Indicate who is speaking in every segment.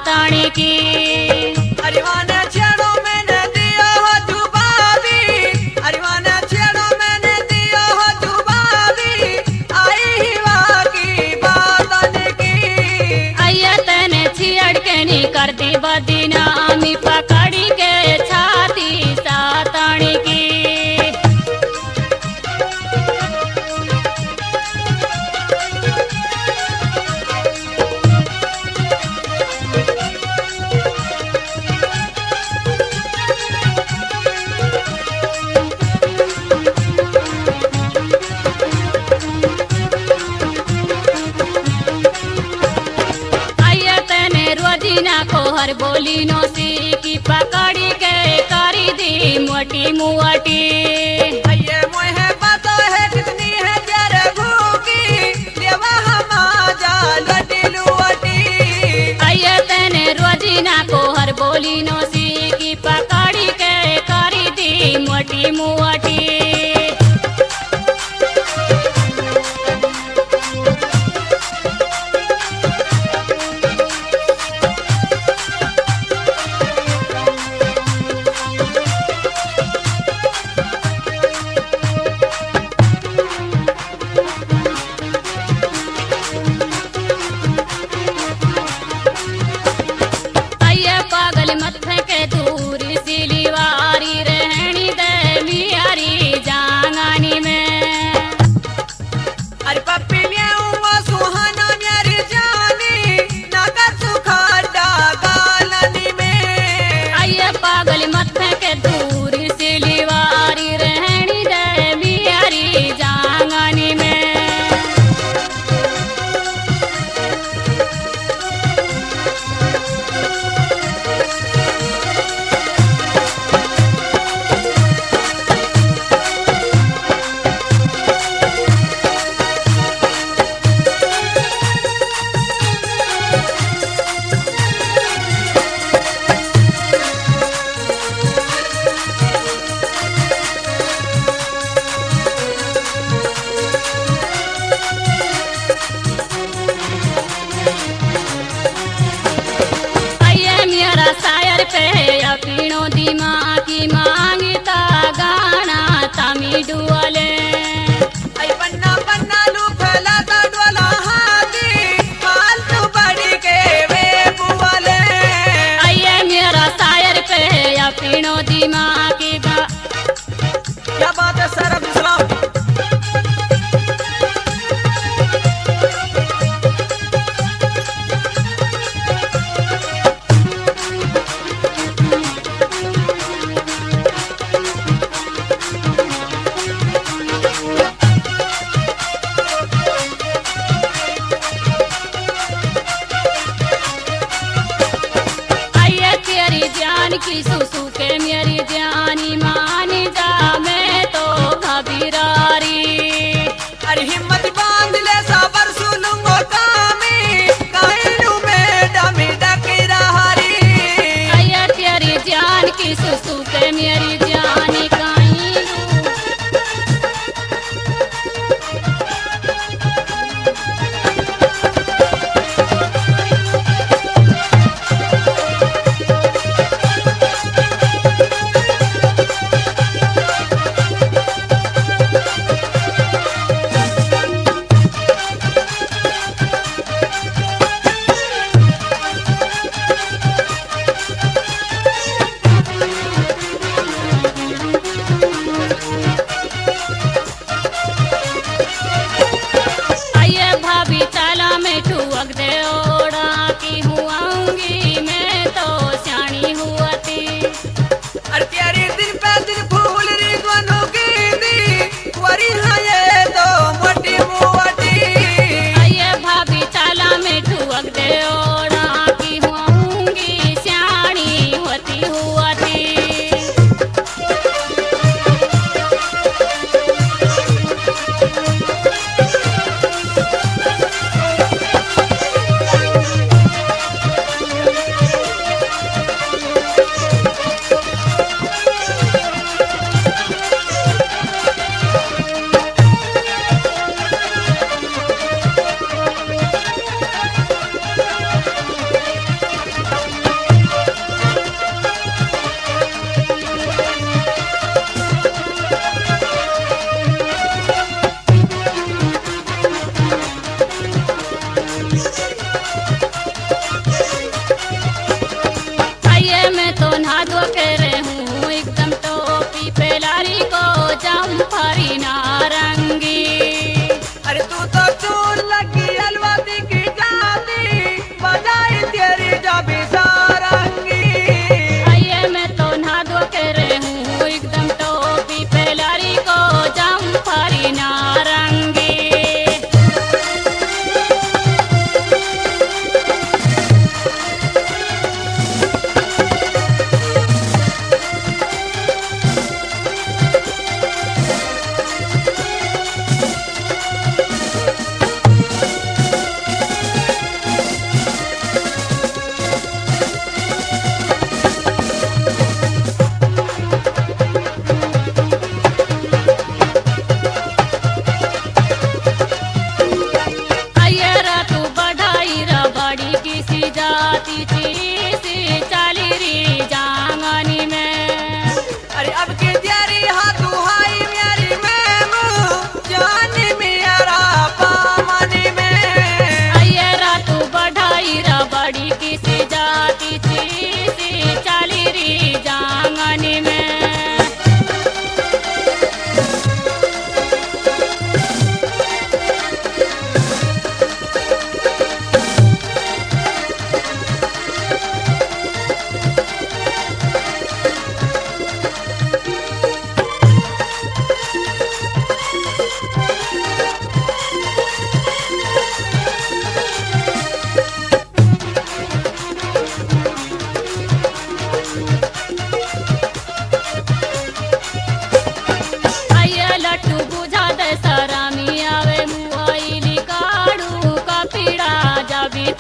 Speaker 1: सातणी की।
Speaker 2: अरिवाना छेड़ो मैंने दिया हो जुबाबी, अरिवाना छेड़ो मैंने दिया हो जुबाबी, आई ही वाकी बातन की।
Speaker 1: अय्या तने छियड़ के नी कर दी बदनामी पकड़ी के छाती सातणी की। रोजीना को हर बोली नो सी की पकड़ी के करी दी मोटी मुआटी।
Speaker 2: ये मोहे बातो है कितनी है जरा भूखी, लेवा हमारा लटी लुआटी।
Speaker 1: अये तने रोजीना को हर बोली नो सी की पकड़ी के करी दी मोटी मुआटी। पीणो दिमाग की मांगता गाना तमी डुअले।
Speaker 2: बन्ना बन्ना लू फैला डोला हाथी, फालतू बड़ी के वे बुआले।
Speaker 1: अये मेरा शायर पे या पीणो दिमाग की
Speaker 2: क्या बात है सर अब्दुल सलाम।
Speaker 1: की सुसु के मेरी जानी मानी जा मैं तो घबरारी।
Speaker 2: अरे हिम्मत बांध ले सबर सुलूंगो कामी, कहलू में डमी डकरारी।
Speaker 1: अया तेरी जान की सुसु के मेरी जानी कहीं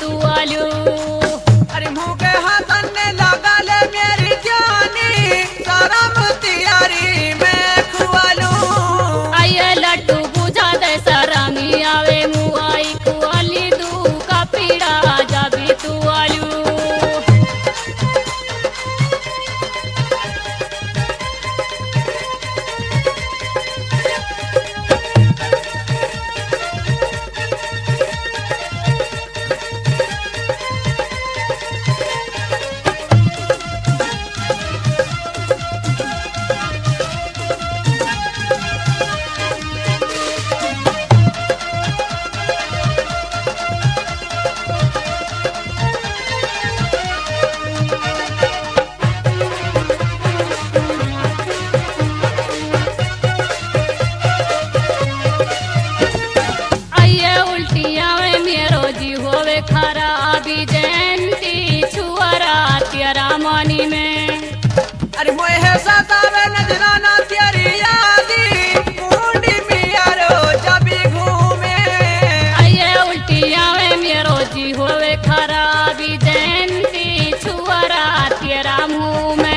Speaker 1: तू आलू
Speaker 2: अरे मुँह के हाथन ने लगा ले मेरी जानी शरम तियारी में खुआलू
Speaker 1: आइए लड्डू बुझा दे सरामी आवे मुआई कुआली दू का पीड़ा जाबी तू आलू आइए उल्टियाँ में मेरो जी होवे खराबी जयंती छुआरा तेरा मनी में
Speaker 2: अरे मोहे सतावे नजराना तेरी यादी मुंडी मियारो जबी घूमे
Speaker 1: आइए उल्टियाँ में मेरो जी होवे खराबी जयंती छुआरा तेरा मुँह में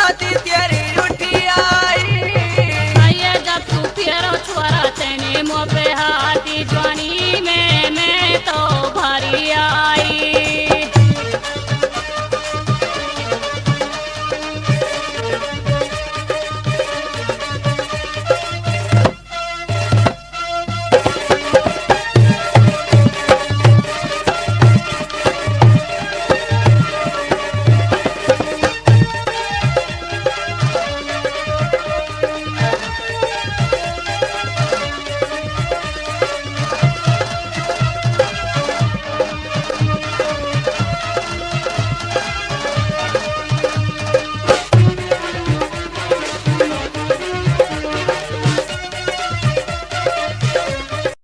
Speaker 2: ती तेरी